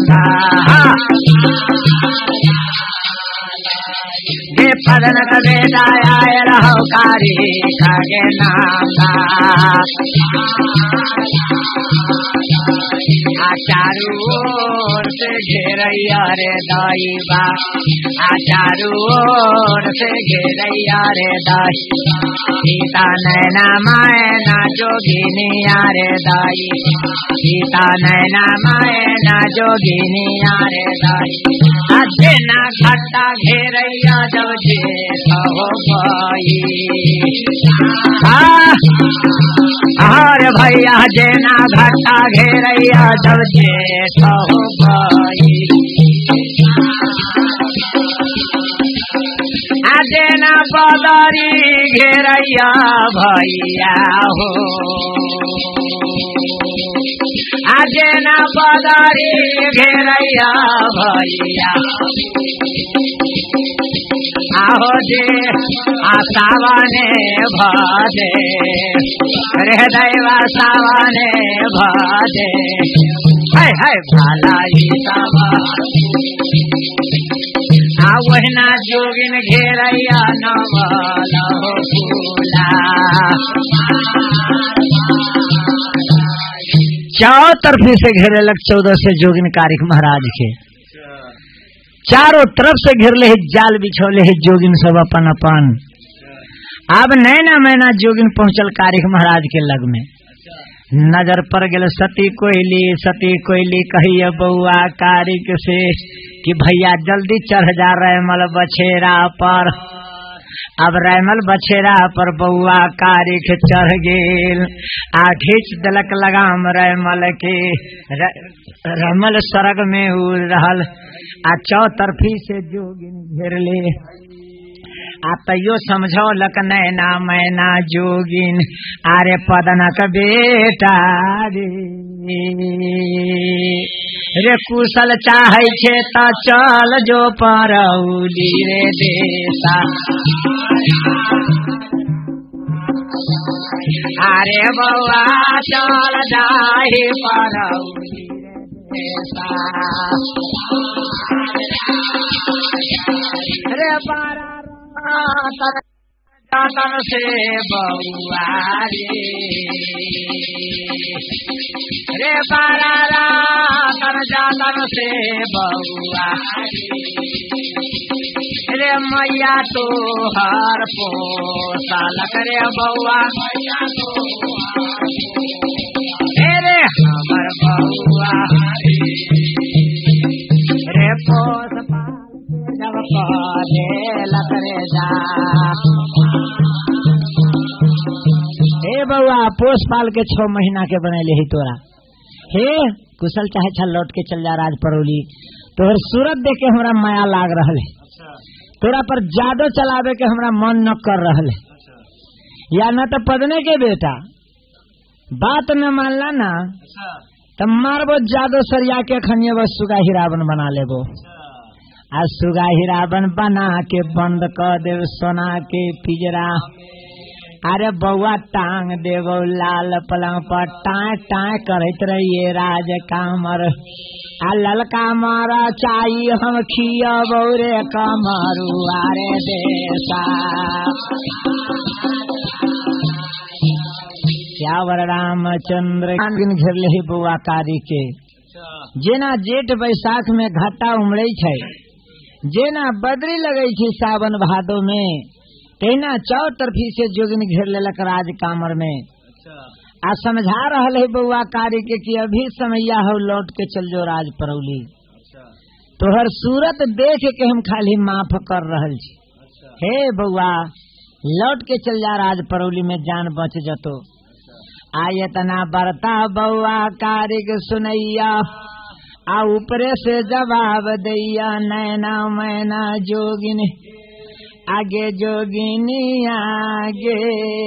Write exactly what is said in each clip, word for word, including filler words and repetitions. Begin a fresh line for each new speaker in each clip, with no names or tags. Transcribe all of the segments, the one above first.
का ये पदन कदे दाया रहो कारी खगे नाम चारू ओर से घेरैया रे दाईबा चारू ओर से घेरैया रे दाई सीता नैना मायना जोगिनिया रे दाई सीता नैना मायना जोगिनिया रे दाई अजे ना घट्टा घेरैया जब जेठ हो गई अरे भैया जेना घट्टा घेरैया जब जेठ हो गई जेना बदरी घेरैया भैया हो जेना बदरी घेरैया भैया आहो जे आसावने भजे रे दैवा सावने भजे है है भलाई सावा आ वहना जोगिन घेरैया नवल हो फूला चारों तरफ से घेरे लग चौदह से जोगिन कारिक महाराज के चारों तरफ से घेर ले जाल बिछोले जोगिन सब अपन अपन अब नैना मैना जोगिन पहुंचल कारिक महाराज के लग में नजर पर गेल सती कोयली सती कोयली कहिए बउआ कारिक से कि भैया जल्दी चढ़ जा रैमल बछेरा पर अब रैमल बछेरा पर बउआ कारिक चढ़ गेल आ खींच दलक लगाम रैमल के रैमल सरग में उड़ रहल आ चौतरफी से जोगिन घेर ले आ तैयो समझो लक नैना मैना जोगिन आरे पदनक बेटा रे रे कुशल चाहे छे त चल जो परौली रे देसा अरे बउआ चल जाहि परौली रे देसा रे बारा जातन से बउआ रे रे बारा रातन जातन से बउआ रे मैया तो हर पोसल करे बउआ रे हमर बउआ रे पोस जब पौधे लतरे जा हे बउआ पोस पाल के छह महीना के बनेले ही तोरा हे कुशल चाहे छल लौट के चल जा राज परौली तोहर सूरत देख के हमरा माया लाग रहल है तोरा पर जादू चलावे के हमरा मन न कर रहल है या न तो पदने के बेटा बात न मानला ना तो मारबो जादू सरिया के खनिए बस सुगा हिरावन बना लेबो आज सुगा हिरावन बना के बंद कर देव सोना के पिजरा अरे बउआ टांग देव लाल पलंग पर टाँ टाँ करत रहिए राज कामर आ ललका मारा चाहिए हम खिया बौरे कमरू आरे देसा श्यावर रामचंद्र घेर ले बउआ कारी के जेना जेठ बैसाख में घाटा उमड़े छै जेना बदरी लगे थी सावन भादो में तेना चौतरफी से जोगिन घेर लेलक राज कामर में आ समझा रहल है बउआ कारी के कि अभी समैया हो लौट के चल जो राज परौली तोहर सूरत देख के हम खाली माफ कर रहल छी हे बउआ लौट के चल जा राज परौली में जान बच जतो आयतना बरता बउआ कारी के सुनैया आ ऊपरे से जवाब दैया नैना मैना जोगिन आगे जोगिनी आगे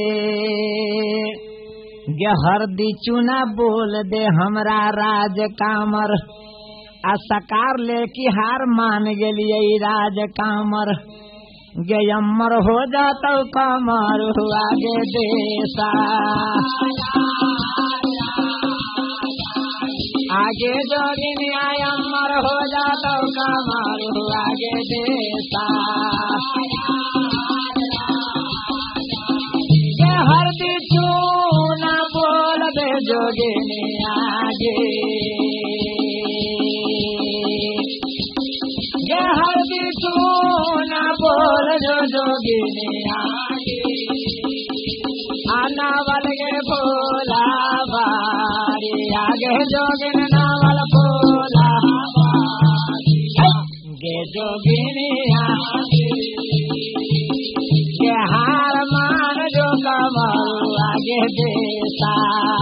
गे हरदी चूना बोल दे हमरा राज कामर आ सकार ले की हार मान गेलिए राज कामर गे अमर हो जाता कमर आगे देसा आ आगे जोगिनिया अमर हो जाता कमरू आगे देता ये हरदी चूना बोल दे जोगिनिया गे ये हरदी चूना बोल जो जोगिनिया आना वाल गे भोला बारी आगे जोगिन नावल भोला गे जोगिनिया ये हार मान जो कमरू आगे देता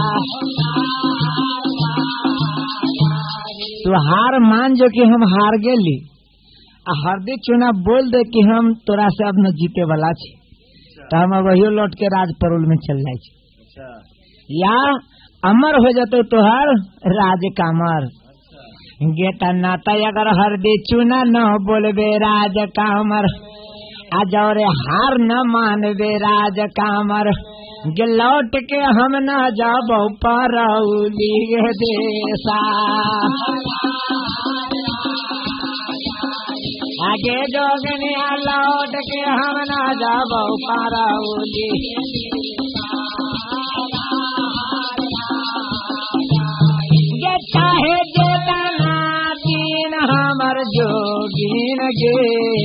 तो हार मान जो कि हम हार गेली हरदी चूना बोल दे कि हम तोरा से अब न जीते वाला छी तो हम वही लौट के राज परोल में चल जाए अच्छा। या अमर हो जाते तोहर राज कामर अच्छा। गेटा नाता अगर हरदी चूना न बोलबे राज कामर आज और हार न मानबे राज कामर गे लौट के हम न जब परौली देसा आगे जोगिनिया लौट के हम न जब परौली ये चाहे जेतना दिन हमर जोगिन गे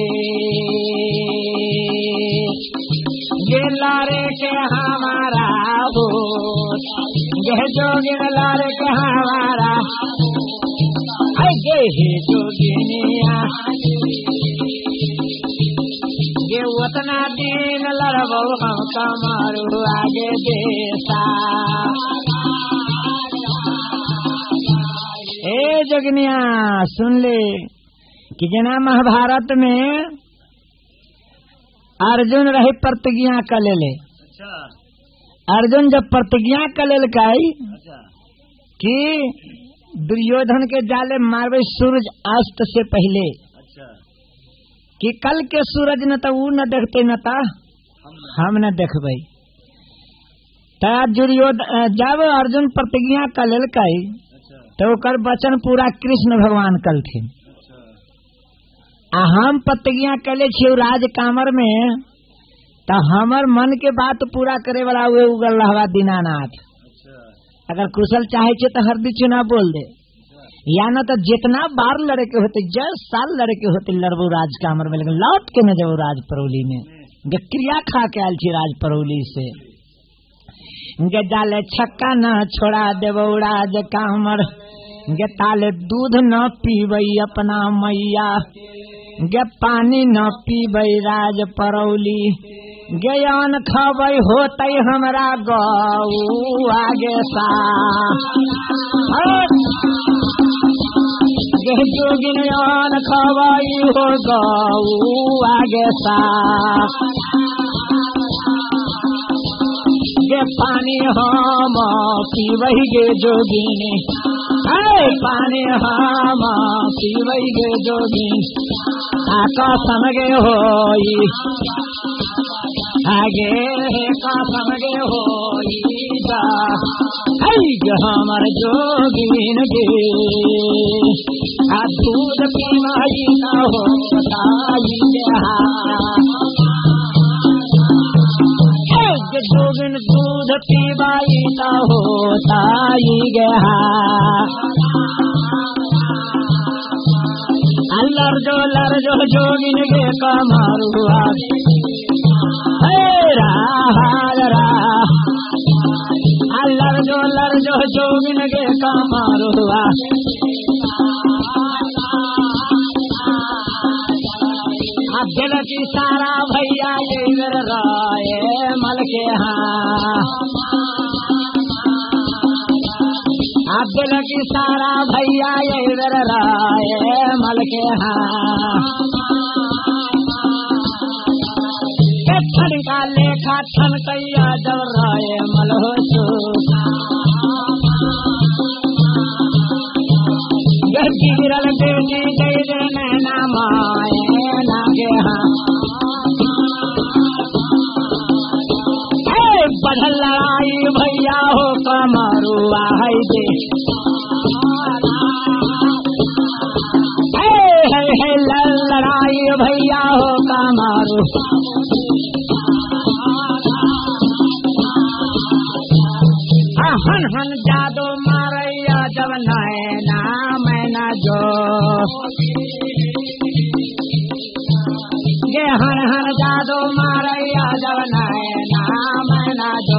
ये लारे के हमारा हो ये जोगिन लारे के हमारा हे जोगिनिया ये उतना दिन लड़बो हम कमरू आगे देता ए जोगिनिया सुन ले कि जना महाभारत में अर्जुन रहे प्रतिज्ञा कर ले अच्छा। अर्जुन जब प्रतिज्ञा कर ले काई अच्छा। कि दुर्योधन के जाले मारवे सूरज अस्त से पहले अच्छा। कि कल के सूरज न तो वो न देखते न था हम न देखबे दुर्योधन जब अर्जुन प्रतिज्ञा कर लेल कई अच्छा। तो ओकर वचन पूरा कृष्ण भगवान कल थे आ हम प्रतिज्ञा कले छी राज कामर में तो हमर मन के बात पूरा करे वाला हुए उगल रहवा दीनानाथ अगर कुशल चाहे छे तो हरदी चूना बोल दे या न तो जितना बार लड़े के होते दस साल लड़े के होते लड़बो राज कामर में लेकिन लौट के न जब राज परौली में क्रिया खा के आयल छी राज परौली से गे जाले छक्का न छोड़ा देबो राज कामर गे ताले दूध न पीबई अपना मैया गे पानी न पीबई राज परौली ज्ञान खबई होते हमरा गौ आगे सा जोगिन ज्ञान खबई हो गौ आगे सा गे पानी हम पीबई गे जोगिनी पानी हम पीबई गे जोगिनी आका समगे होई आगे का समगे होईगा हमर जोगिन गे आ दूध पीवाई न होताई जोगिन दूध पीवाई न होताई गया लर जो लर जो जोगिन गे कमरुआ लर जो लर जो जोगिन गे कमरुआ अब दिल की सारा भैया ये मेरे राय मल के हाँ अब दिल की सारा भैया ये मेरे राय मल के हाँ का लेखा छन कैया जब राय मल हो गिरल बेटी गई नैना माए लागे हाँ बढ़ल लड़ाई भैया हो कमरुआ है दे हन हन जादो मारैया जब नैना मैना जो ये हन हन जादो मारैया जब नैना मैना जो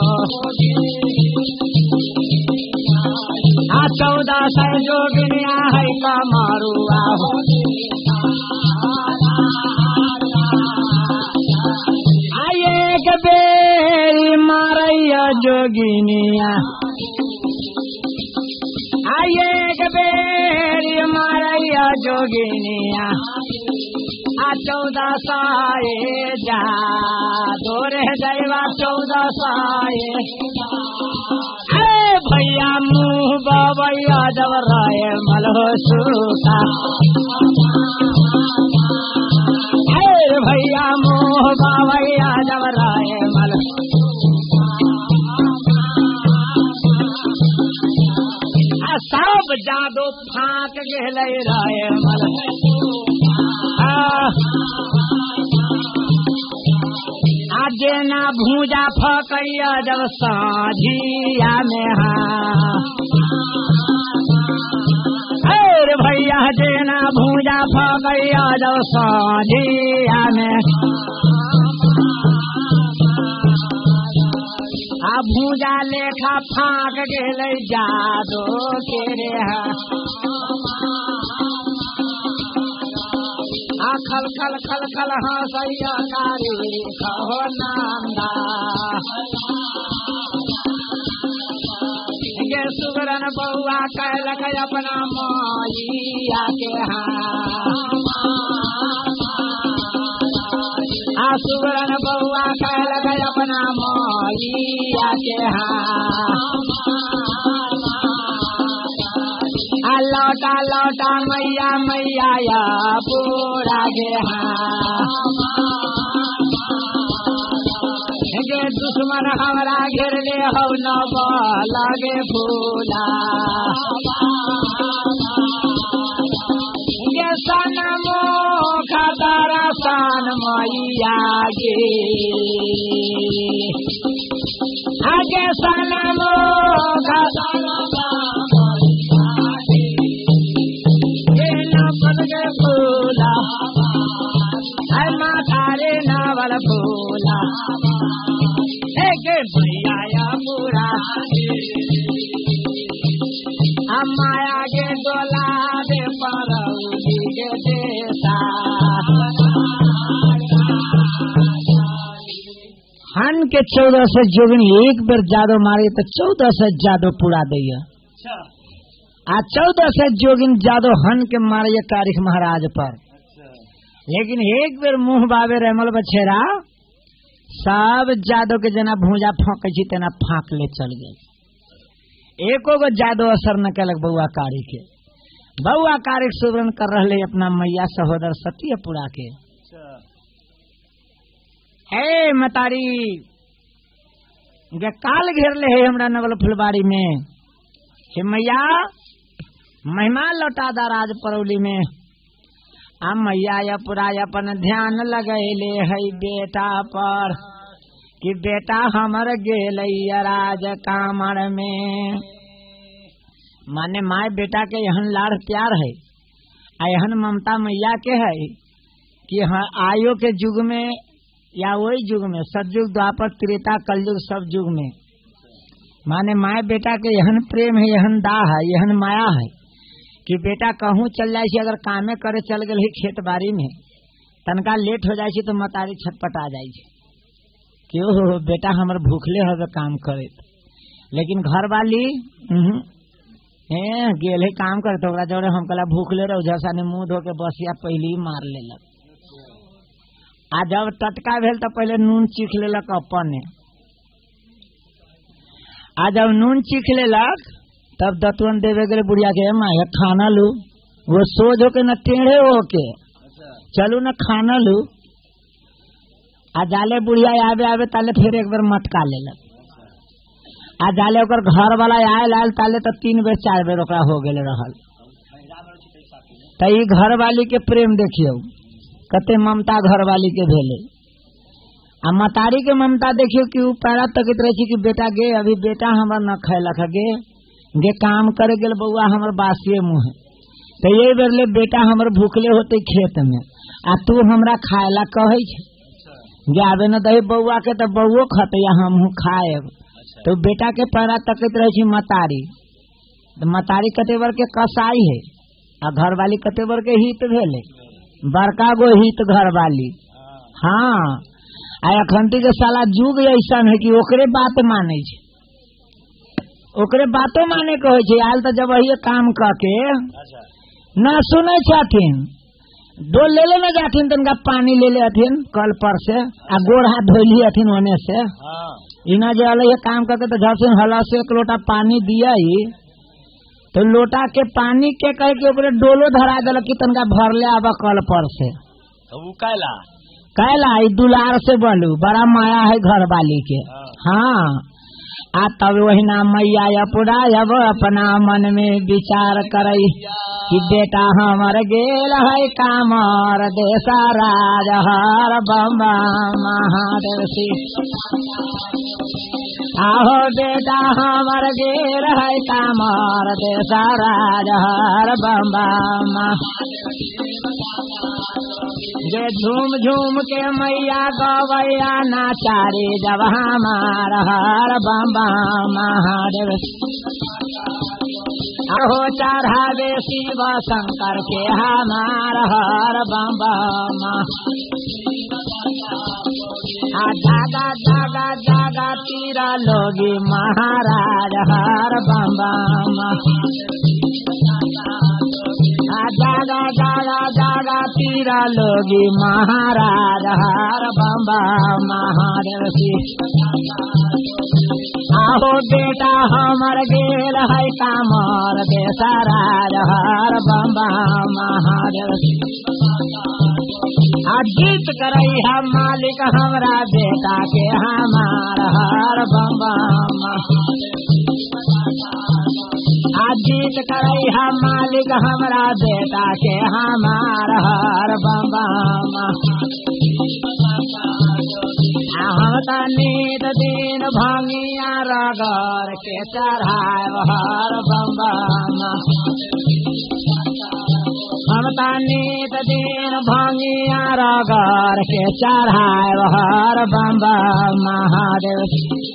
आ चौदह सौ जोगिनिया है का मारुआ हो एक बेरी मारैया जोगिनिया एक बेरी मारैया जोगिनिया आ चौदह साए जा दोरे दैवा चौदह साए भैया मुँह बाबैया जब राय मलहो सूखा भैया मुँह बाबैया जब राय मल सब जादो फाँक गेल राय मल आज ना भूजा फकैया जब साझिया में हाँ भैया जेना भूजा फकैया जब साझिया में आ भूजा लेखा फाँक गेल जादो के रे आ खल खल खल खल हंसैया कारी कहो नांदा ये सुगरन बउआ कहलक अपना माइया के हाँ आ सुगरन बउआ कहलक अपना माइया के हाँ लौटा लौटा मैया मैया या पूरा गे गे दुश्मन हमरा घेर ले हो न लगे फूला गे सनमो खतरा सन मैया गे आगे सनमो खतरा फूला माथा रे नावल फूला भैया पूरा माया के डोला दे परौली के देसा हन के चौदह से जोगनी एक बेर जादो मारे तो चौदह से जादो पूरा दैया आ चौदह से जोगिन जादो हन के मारे तारीख महाराज पर लेकिन एक बेर मुंह बाबे रेमल बछेरा सब जादो के जना भूजा फाँक तेना फाँक ले चल गए एको गो जादो असर न कलक बउआ कारी के बउआ कारी सुवर्ण कर रहे अपना मैया सहोदर सत्यपुरा के हे मतारी काल घेर ले है हमरा नवल फुलबाड़ी में हे मैया महिमा लौटा दा राज परौली में आ मैया या पूरा अपन ध्यान लगैले है बेटा पर कि बेटा हमर गेल राज कामर में माने माय बेटा के यहन लाड़ प्यार है आ यहन ममता मैया के है कि आयो के युग में या वही युग में सतयुग द्वापर त्रेता कलयुग सब युग में माने माय बेटा के यहन प्रेम है यहन दाह है यहन माया है कि बेटा कहूँ चल जाए अगर कामे करे चल गए खेत बाड़ी में तनका लेट हो जाए तो मतारी छटपटा जाए क्यों हो बेटा हमर भूखले हो काम करे लेकिन घर वाली गेल है काम करे तो जोड़े हम कला भूखले रहो जैसा ने मुँह धो के बसिया पहले ही मार लेलक आ जब टटका भेल तो पहले नून चीख लेलक अपन आ जब नून चीख लेलक तब दतवन देवे गए बुढ़िया के माया खाना लू वो सोझ होके न टेढ़े होके चलू न खाना लू आ जाले बुढ़िया आवे आवे ताले फिर एक बार मटका लेलक आ जाले ओकर घर वाला आयल आयल ताले तो तीन बेर चार बेर ओकरा हो गए रहल तो घर वाली के प्रेम देखियो कते ममता घर वाली के भेले आ मतारी के ममता देखियो कि उ पैरा तकत रहे कि बेटा गे अभी बेटा हमर न खैलक गे गे काम करे गेल बउआ हमर बासिए मुँह तो ये बेर ले बेटा हमर भूखले होते खेत में आ तू हमरा खायला कहे जाबे न दही बउआ के तो बउओ खते या हमहू खाएब तो बेटा के पैरा तकत रहे मतारी तो मतारी कतेबर के कसाई है आ घर वाली कतेबर के हित भेले बड़का गो हित घर वाली। हाँ आ अखंती के साला जुग ऐसा है कि ओकरे बात माने ओकरे बातो माने कहे छे आल तो जब वही काम करके न सुने छथिन डोल ले ले न जाथिन तनका पानी ले ले हथिन कल पर से आ गोड़ हाथ धोली हथिन होने से इना जे अलग काम करके तो घर से हला से एक लोटा पानी दिया ही तो लोटा के पानी के कहे कि ओकरे डोलो धरा दिल कि तनका भर ले आवा कल पर से
कैला
कैला दुलार से बोलू बड़ा माया है घर वाली के। हाँ आ तब वही ना मैया अपना अब अपना मन में विचार करई कि बेटा हमर गेल है कामर देसा राज हर बम्बा महादेव आहो बेटा हमर गेल है कामर देसा राज हर बम्बा जे झूम झूम के मैया गवैया नाचारी जब हमार हर बम्बा महादेव आहो चढ़ावे शिव शंकर के हमार हर बम्बा जागा जागा जागा तीरा लोगी महाराज हर बम्बा जागा जागा जागा तीरा लोगी महाराज हर बम्बा महादेव आहो बेटा हमर गेल है कामर देसा राज हर बम्बा महादेव अजीत करई हम मालिक हमरा बेटा के हमार हर बम्बा अजीत करई हम मालिक हमरा बेटा के हमार हर बम्बा हम नीत दिन भंगिया रगर के चढ़ाए हर बम्बा हम नीत दिन भंगिया रगर के चढ़ाए हर बम्बा महादेव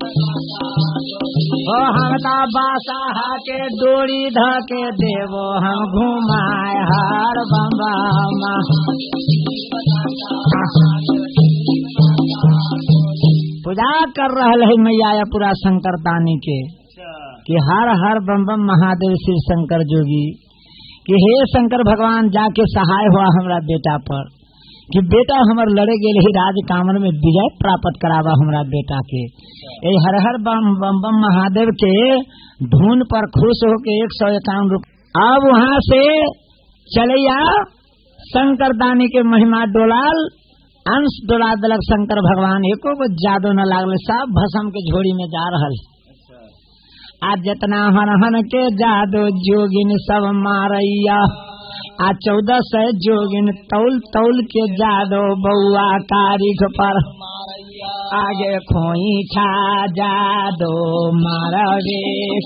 ओ हम बासा के डोरी धके देवो हम घुमाए हर बम्बा पूजा कर रहा है मैया पूरा शंकर दानी के कि हर हर बम बम महादेव शिव शंकर जोगी कि हे शंकर भगवान जाके सहाय हुआ हमरा बेटा पर कि बेटा हमर लड़े गेल ही राज कामन में विजय प्राप्त करावा हमरा बेटा के। ए हर हर बम बम बम महादेव के धुन पर खुश होके एक सौ इक्यावन रूपये अब वहाँ से चलिया शंकर दानी के महिमा डोलाल अंश डोला दलक शंकर भगवान एको को जादू न लागल सब भसम के झोड़ी में जा रहल। आज जितना हन हन के जादू जोगिन सब मारैया आ चौदह सौ जोगिन तौल तौल के जादो बउआ कारिख पर आगे खोई छा जादो मारवे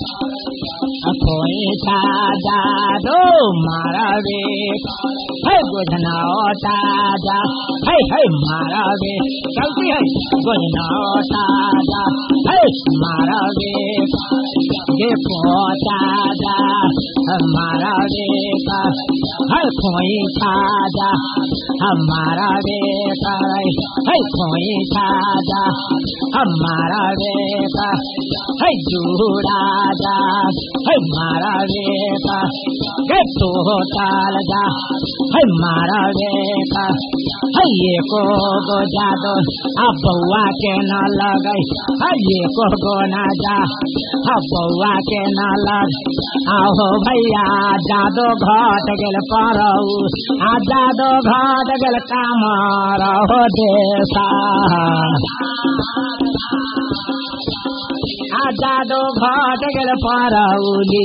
खोई छा जादो मारवे है गोझनाओटा जा है है मारवे चलती है गोझनाओटा जा है मारवे ये पोता जा मारवे का है खोई छा जा हमारा बेटा है खोई छा जा हमारा बेटा है जूड़ा जा है मारा बेटा है तो चाल जा है मारा बेटा है ये को गो जादो अब बउआ के न लगई है ये को गो ना जा अब बउआ के न लग आओ भैया जादो घट गेल परऊ आ जादो घट गेल कामर हो देसा आ जादो घट गेल परौली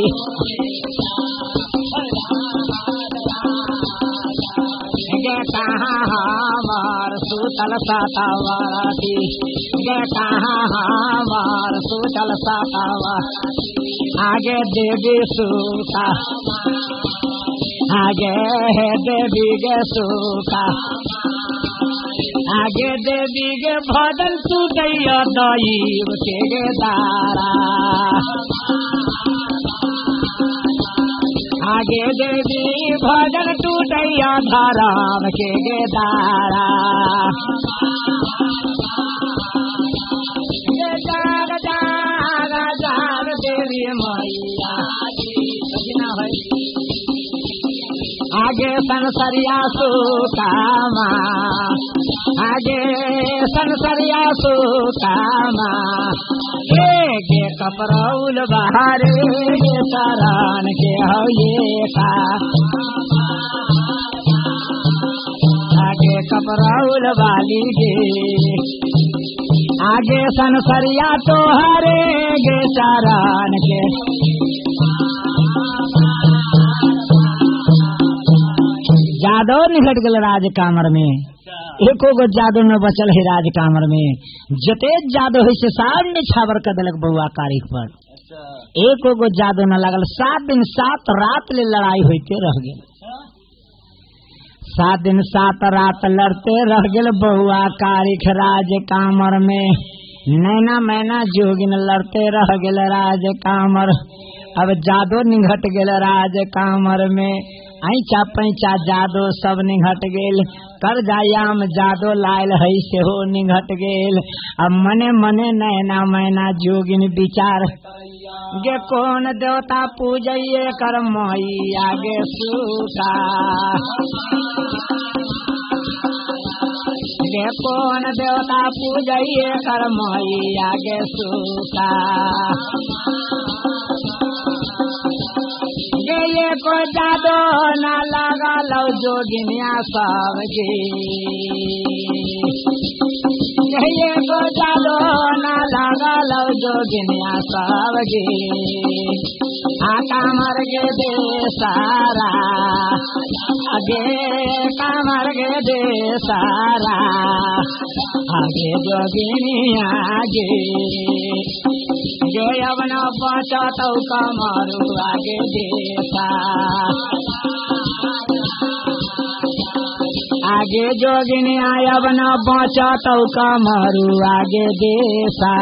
गे कहाँ हमर सूतल सातावाराती गे कहाँ हमार सूतल सातावा आगे देवी सूता आगे है देवी गे सूता आगे देवी गे भजन सुदैया दैव के गे दारा आगे देवी भजन टूटैया धाराम के गे दारा जाग जाग जाग देवी मैया आगे संसरिया सुकामा आगे संसरिया सुकामा गे गे कपरौल बहारे सरान के हो ये का आगे कपरौल वाली गे आगे संसरिया तो हरे गे सरान के जादव निकट गल राज कामर में एको गो जादव न बचल है राज कामर में जते जादव है से सात में छावर कदलक बउआ कारिक पर एको गो जादव न लगल सात दिन सात रात ले लड़ाई होते रह गए सात दिन सात रात लड़ते रह गए बउआ कारिक राज कामर में नैना मैना जोगिन लड़ते रह गए राज कामर अब जादो निघट गेल राज कामर में ऐचा पैचा जादो सब निघट गेल कर जायाम जादो लायल है से हो निघट गेल अब मने मने नैना मैना जोगिन विचार गे कौन देवता पूजइए कर मई आगे सूता गे कौन देवता पूजइए कर मई आगे सूता ये को जादो ना लगा लो जोगिनिया सब गे ये को जादो ना लगा लो जोगिनिया सब गे आका मर गे दे सारा आगे कामर गे दे सारा आगे जोगिनिया गे गे अपना पाचा तो कमरू आगे देता आगे जोगिनी आया बना पाचा तो कमरू आगे देता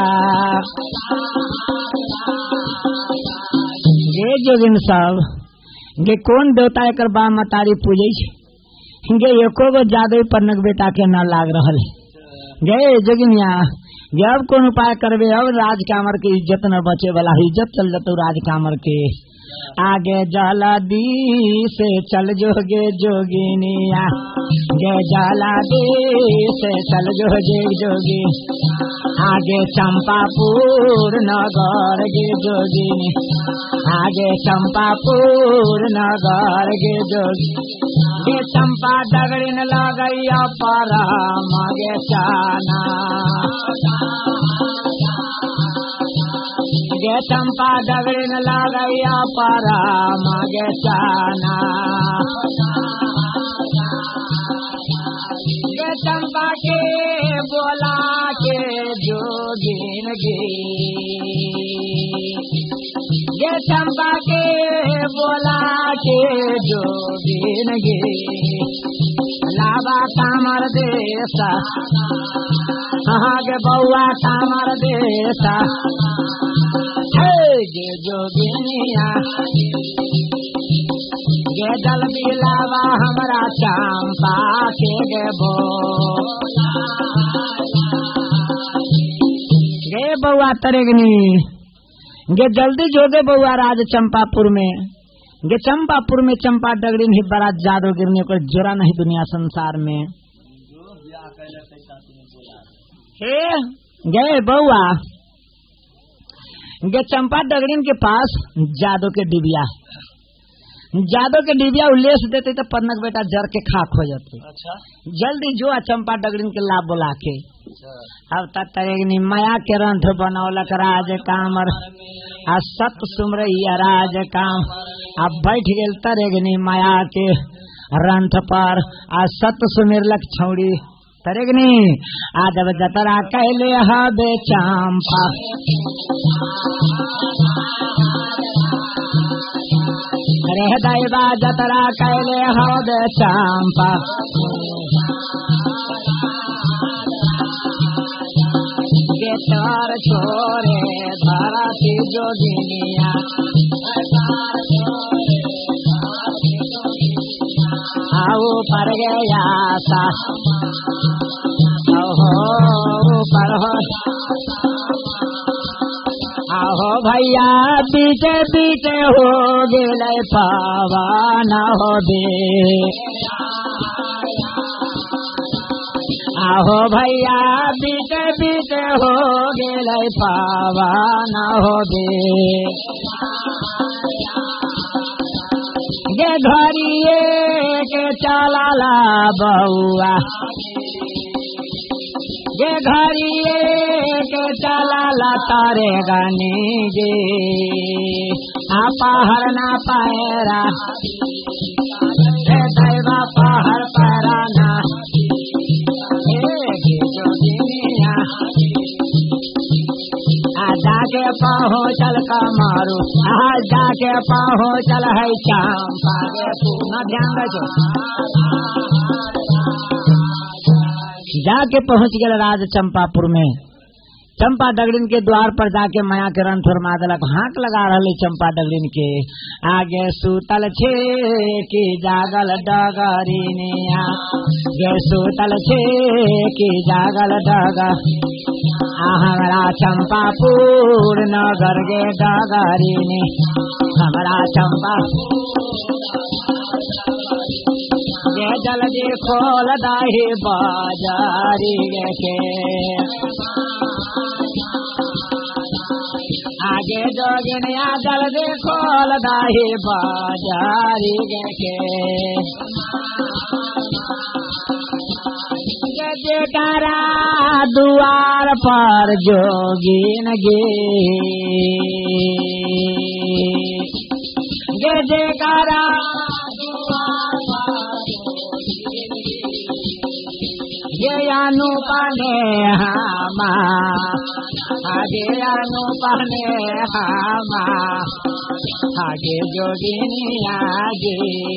गे जोगिन सब गे कौन देवता एक बा मतारी पूजे गे एको गो जादू पर नक बेटा के न लाग रहल गे जोगिनिया अब कौन उपाय करबे अब राज कामर के इज्जत न बचे वाला इज्जत चल जतो राज कामर के आगे जलादी से चल जोगे जोगिनिया गे जलादी से चल जोगे जोगी आगे चंपापुर नगर गे जोगिनी आगे चंपापुर नगर गे जोगी गे चंपा डगड़िन लगैया पर मगे चाना गे चंपा डगड़िन लगैया पर मगे चाना गे चंपा के बोला के जोगिन गे गे चंपा के बोला के जोगिन गे लावा कामर देसा हाँ गे बउआ कामर देसा गे जोगिनिया गे जल मिलावा हमरा चंपा के गे बो गे बउआ तरेगनी गे जल्दी जोगे बउआ राज चंपापुर में गे चंपापुर में चंपा डगड़ी ही बड़ा जादू गिरने को जोरा नहीं दुनिया संसार में हे गए बउआ गे चंपा डगड़ीन के पास जादू के डिबिया जादू के डिबिया उल्लेस देते तो पन्नक बेटा जर के खाक हो जाते। अच्छा जल्दी जो चंपा डगड़ीन के लाभ बोला के अब तक तरेगनी माया के रंथ बनौलक राज कामर आ सत सुमरैया राज काम अब बैठ गेल तरेगनी माया के रंथ पर आ सत सुमिरलक छौड़ी तरेगनी आदब जतरा कैले हबे चंपा रे दैवा जतरा कैले हबे चंपा के तार छोरे धारा की जोगिनिया आओ पर गया सा पर हो आहो भैया पीछे पीछे हो गेले पावा न हो बे आहो भैया पीछे पीछे हो गेले पावा न हो बे गे घरिए के चलाला बउआ गे घरिए के चलाला तारे गनी गे आपा हर ना पैरा दैवा पहर पैरा ना जाके पहुँचल कमारू आ जाके पहुँचल है चंपा न ध्यान रखो जाके पहुँच गए राज चंपापुर में चंपा डगड़िन के द्वार पर जाके माया के रन थोर मादलक हाथ लगा रहे चंपा डगड़िन के आगे सूतल छे की जागल डगरिनिया गे सूतल छे की जागल डगर हमारा चंपापुर नगर गे डगरिनी हमारा चंपा गे जल्दी खोल दाही बाजारी के आगे जोगिनिया जल्दी खोल दाही बाजारी के जयकारा दुआर पर जोगिन गे गे जयकारा ये अनुपने हामा आगे अनुपने हामा आगे जोगिनिया गे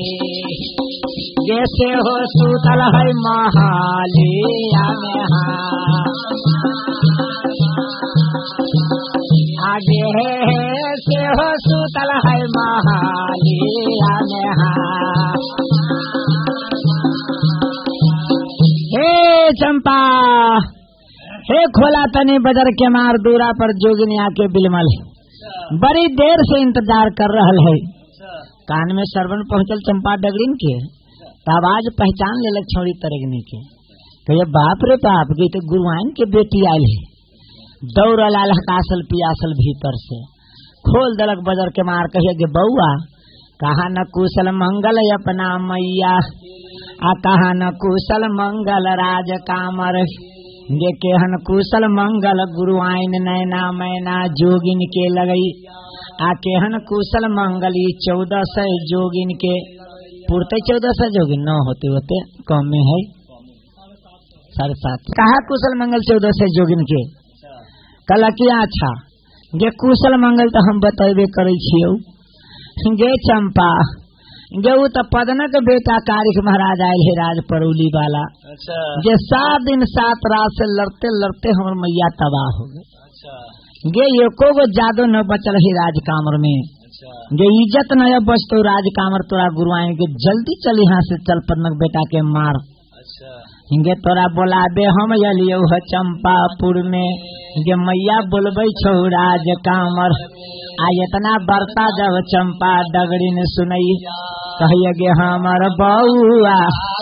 जैसे हो सूतल है महालिया में आगे से हो सूतल है महालिया में हे चंपा हे खोला तनी बदर के मार दूरा पर जोगिनी आके बिलमल बड़ी देर से इंतजार कर रहल है कान में श्रवण पहुंचल चंपा डगड़िन के आवाज पहचान ले लग छोड़ी तरगनी के कहे बाप रे बाप की तो गुरुआइन के बेटी आयल है दौड़ लाल हकासल पियासल भीतर से खोल दलक बदर के मार कहे गे बउआ कहा न कुशल मंगल अपना मैया आ कहा न कुशल मंगल राज कामर गे केहन कुशल मंगल गुरुआइन नैना मैना जोगिन के लगई आ केहन कुशल मंगल चौदह सौ जोगिन के पुरते चौदह सौ जोगिन न होते होते कम में है साढ़े सात कहा कुशल मंगल चौदह सौ जोगिन के कल क्या अच्छा गे कुशल मंगल तो हम बतेबे करे छियो गे चंपा गे वो तो पदन के बेटा कारिक महाराज आये है राज परौली वाला अच्छा। जे सात दिन सात रात से लड़ते लड़ते हमर मैया तबाह हो गए अच्छा। गे एको गो जादो न बचल है राज कामर में अच्छा। गे इज्जत न बचतो राज कामर तोरा गुरुआइन के जल्दी चल यहाँ से चल पदनक बेटा के मार अच्छा। गे तोरा बोलाबे हम अलियो है चंपापुर में गे मैया बोलबे छौ राज कामर आ इतना बरता जब चंपा डगड़ी ने सुनई कहिए गे हमर बउआ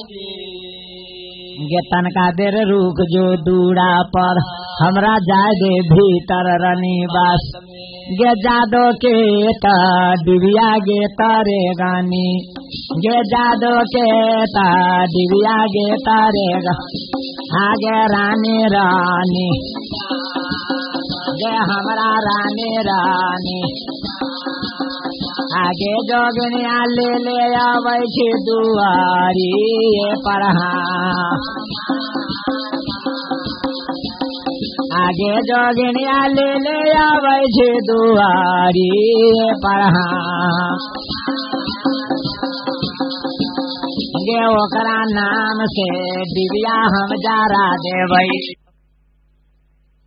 गे तनका देर रुक जो दूरा पर हमरा जाय दे भीतर रनी बस गे जादो के ता दिव्या गे तारे गानी गे जादो के ता दिव्या गे तारे गा आगे रानी रानी गे हमरा रानी रानी आगे जोगनिया ले ले आवे छी दुआरी पढ़ा गे जोगिनिया ले ले आवे छे दुआरी पढ़ा गे ओकरा नाम से दिव्या हम जारा देवई।